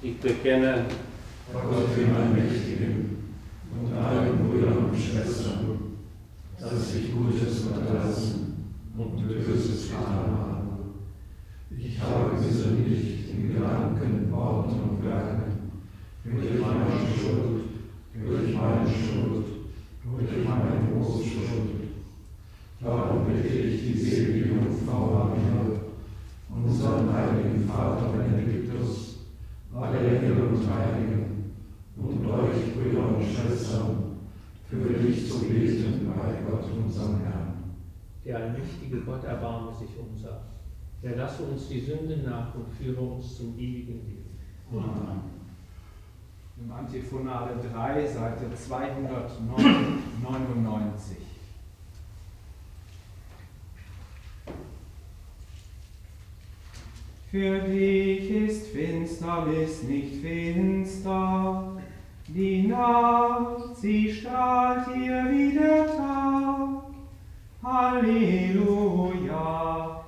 Ich bekenne Gott dem Allmächtigen und allen Brüdern und Schwestern, dass ich Gutes unterlassen und Böses getan habe. Ich habe gesündigt in Gedanken, Worten und Werken, durch meine Schuld, durch meine große Schuld. Darum bitte ich die selige Jungfrau Maria, unseren heiligen Vater Benediktus, alle Engel und Heiligen und euch, Brüder und Schwestern, für dich zu beten bei Gott, unserem Herrn. Der allmächtige Gott, erbarme sich unser. Er lasse uns die Sünden nach und führe uns zum ewigen Leben. Amen. Im Antiphonale 3, Seite 299. Für dich ist Finsternis nicht finster, die Nacht, sie strahlt dir wie der Tag. Halleluja,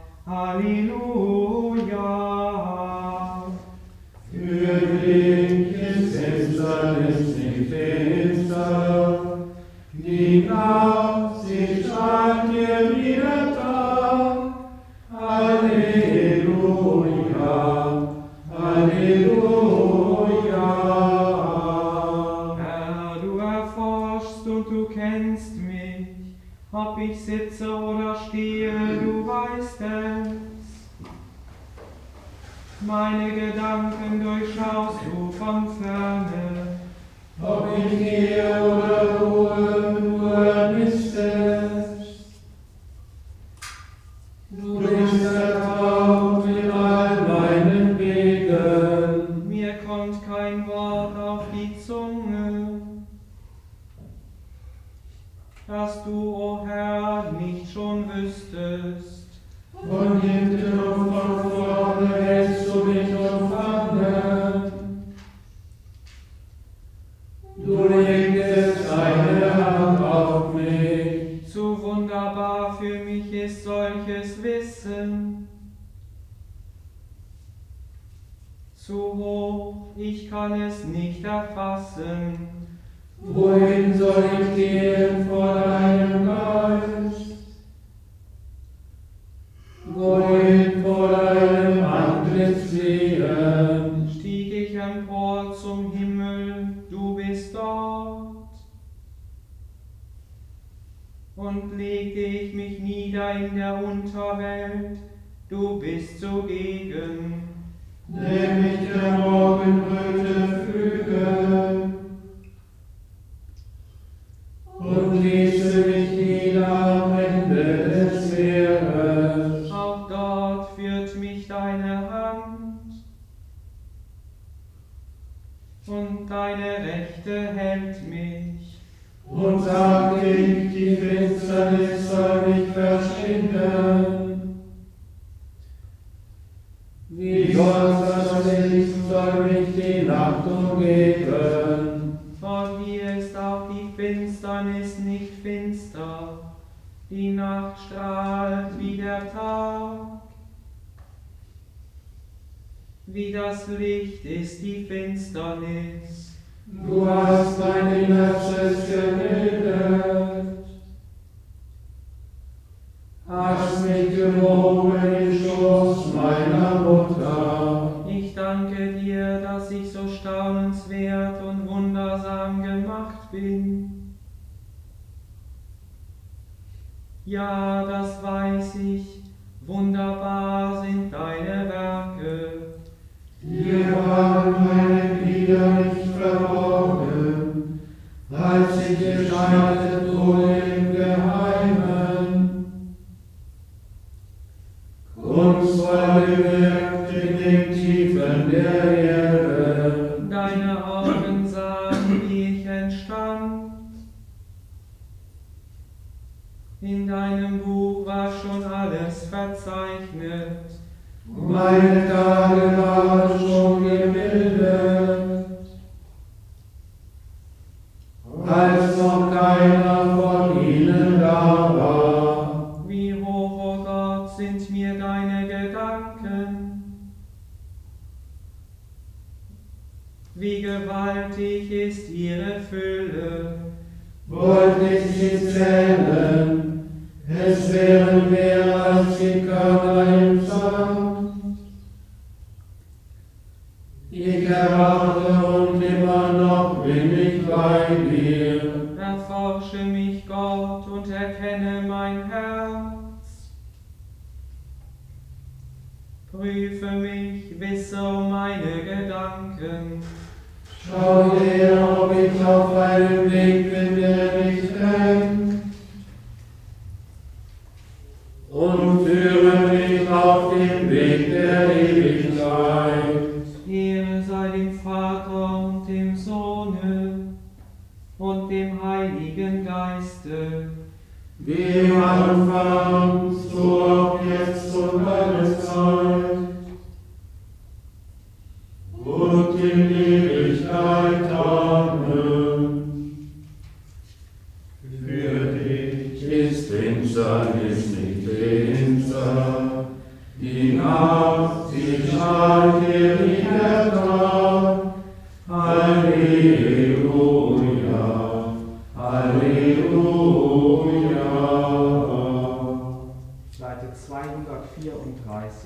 Halleluja. Für dich ist Finsternis nicht finster, die Nacht, sie strahlt dir wie der Tag. Halleluja, Halleluja. Herr, du erforschst und du kennst mich, ob ich sitze oder stehe, du weißt es. Meine Gedanken durchschaust du von ferne, Ob ich gehe oder ruhe, du ermittst es. Du bist vertraut in all meinen Wegen. mir kommt kein Wort auf die Zunge, dass du, o Herr, nicht schon wüsstest. Von hinten und von vorne hältst du mich umfangen. Du legtest deine Hand auf mich. Zu wunderbar für mich ist solches Wissen. Zu hoch, ich kann es nicht erfassen. Wohin soll ich gehen vor deinem Geist? Wohin vor deinem Antlitz fliehen? Stieg ich empor zum Himmel, du bist dort. Und legte ich mich nieder in der Unterwelt, du bist zugegen. Dem ich der Morgenröte füge und ließe mich nieder am Ende des Meeres. Auch dort führt mich deine Hand und deine Rechte hält mich. Und sagte ich, die Finsternis soll mich verschwinden. Wie sonst das Licht soll mich die Nacht umgeben. Vor dir ist auch die Finsternis nicht finster, die Nacht strahlt wie der Tag. Wie das Licht ist die Finsternis. Du hast mein Innerstes gemildert, hast mich gewogen im Schoß meiner Mutter. Ich danke dir, dass ich so staunenswert und wundersam gemacht bin. Ja, das weiß ich, wunderbar sind deine Werke. Dir waren meine Glieder nicht verborgen, als ich gestaltet wurde im Geheimen. Kunstvoll gewirkt in den Tiefen der Erde. Deine Augen sahen, wie ich entstand. In deinem Buch war schon alles verzeichnet. Meine Tage waren schon gemildert, als noch keiner von ihnen da war. Wie hoch, o Gott, sind mir deine Gedanken. wie gewaltig ist ihre Fülle. Wollt nicht sie zählen, es wären mehr als die Körner im Sand. Ich erwarte und immer noch bin ich bei dir. Erforsche mich, Gott, und erkenne mein Herz. Prüfe mich, wisse um meine Gedanken. Schau her, ob ich auf einem Weg bin, der nicht hängt. Und führe mich auf den Weg der Ewigkeit. Ehre sei dem Vater und dem Sohne und dem Heiligen Geiste. Wie im Anfang, so auch jetzt und alle Zeit. Und in Ewigkeit. Amen. Für dich ist Finsternis nicht finster, die Nacht, sie strahlt dir nicht der Tag. Halleluja, Halleluja. Seite 234.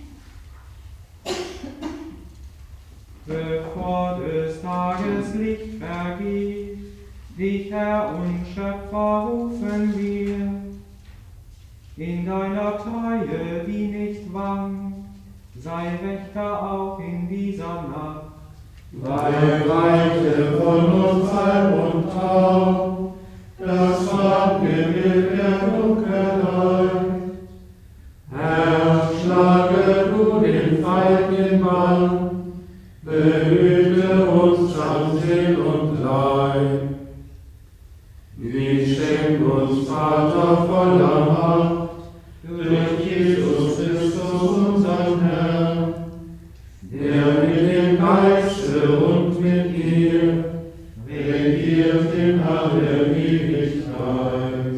Bevor des Tages Licht vergeht, dich, Herr und Schöpfer, rufen wir. In deiner Treue, die nicht wankt, sei Wächter auch in dieser Nacht. Weil weiche von uns halb und taub, das Abgebild der Dunkelheit. Herr, schlage du den Feind in Bann, behüte uns an Sinn und Leib. Wie schenk uns, Vater voller Macht, durch Jesus Christus, unseren Herrn, der mit dem Geiste und mit dir regiert in aller Ewigkeit.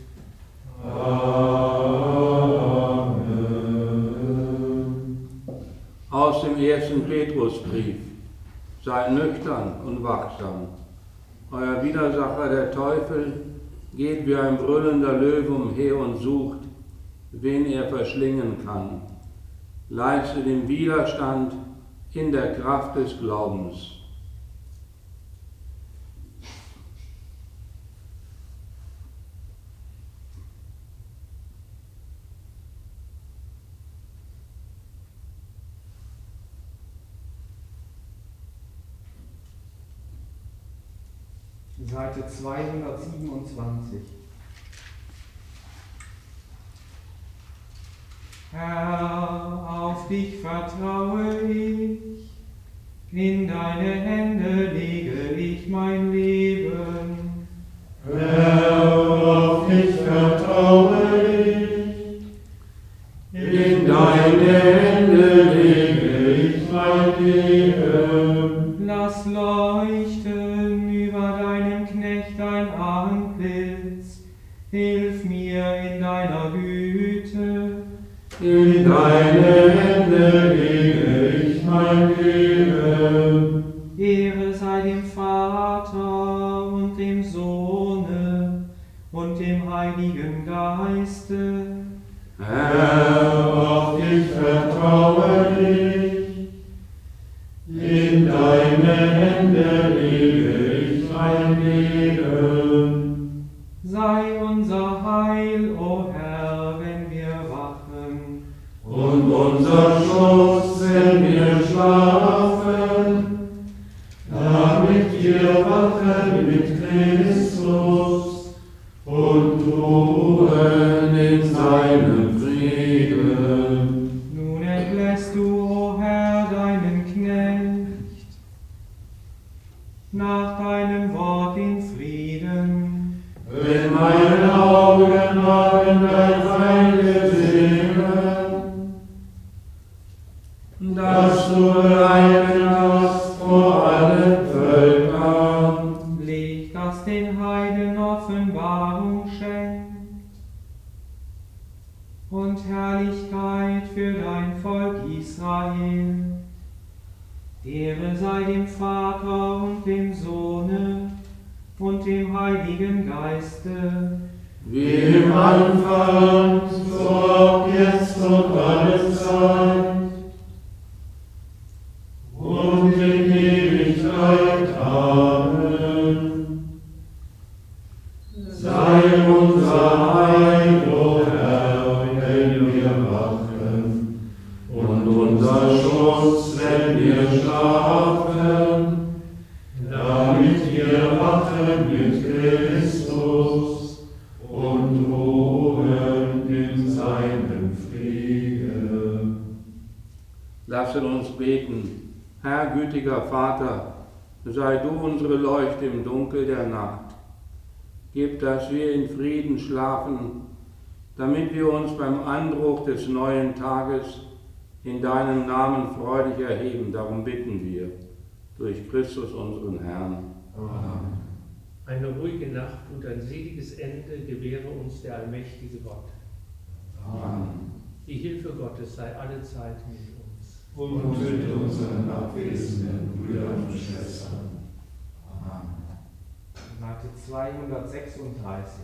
Amen. Aus dem 1. Petrusbrief: Sei nüchtern und wachsam. Euer Widersacher, der Teufel, geht wie ein brüllender Löwe umher und sucht, wen er verschlingen kann. Leiste dem Widerstand in der Kraft des Glaubens. Seite 227. Herr, auf dich vertraue ich, in deine Hände lege ich mein Leben. Herr, auf dich vertraue ich, in deine Hände lege ich mein Leben. Lass leuchten über deinem Knecht dein Antlitz, hilf mir in deiner Güte. In deine Hände lege ich mein Leben. Ehre sei dem Vater und dem Sohne und dem Heiligen Geiste. Herr, auf dich vertraue ich, in deine Hände lege ich mein Leben. Sei unser Heil, o Herr, wenn wir wachen, Und unser Schutz, wenn wir schlafen, damit wir wachen mit Christus und ruhen in seinem Frieden. nun entlässt du, o Herr, deinen Knecht, nach deinem Wort in Frieden. Wenn meine Augen haben dein Heil gesehen, dass du bereitet hast vor allen Völkern, Licht, das den Heiden Offenbarung schenkt, und Herrlichkeit für dein Volk Israel. Ehre sei dem Vater und dem Sohne und dem Heiligen Geiste, wie im Anfang, so auch jetzt und alle Zeit und in Ewigkeit. Amen. Sei unser Heil, o Herr, wenn wir wachen, und unser Schutz, wenn wir schlafen, damit wir wachen mit Christus und ruhen in seinem Frieden. Lasset uns beten. Herr, gütiger Vater, sei du unsere Leuchte im Dunkel der Nacht. Gib, dass wir in Frieden schlafen, damit wir uns beim Anbruch des neuen Tages in deinem Namen freudig erheben. Darum bitten wir, durch Christus unseren Herrn. Amen. Eine ruhige Nacht und ein seliges Ende gewähre uns der allmächtige Gott. Amen. Die Hilfe Gottes sei alle Zeit mit uns. Und mit unseren abwesenden Brüdern und Schwestern. Amen. Seite 236.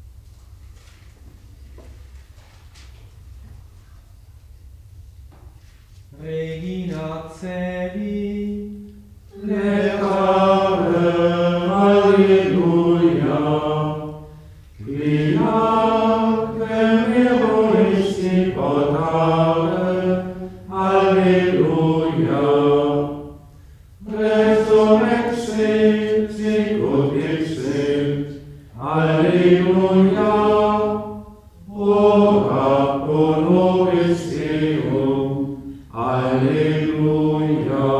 Regina Celi, Lecare, Alleluia, quia meruisti portare, Alleluia, resurrexit, sicut dixit, Alleluia, ora pro nobis Deum, Alleluia.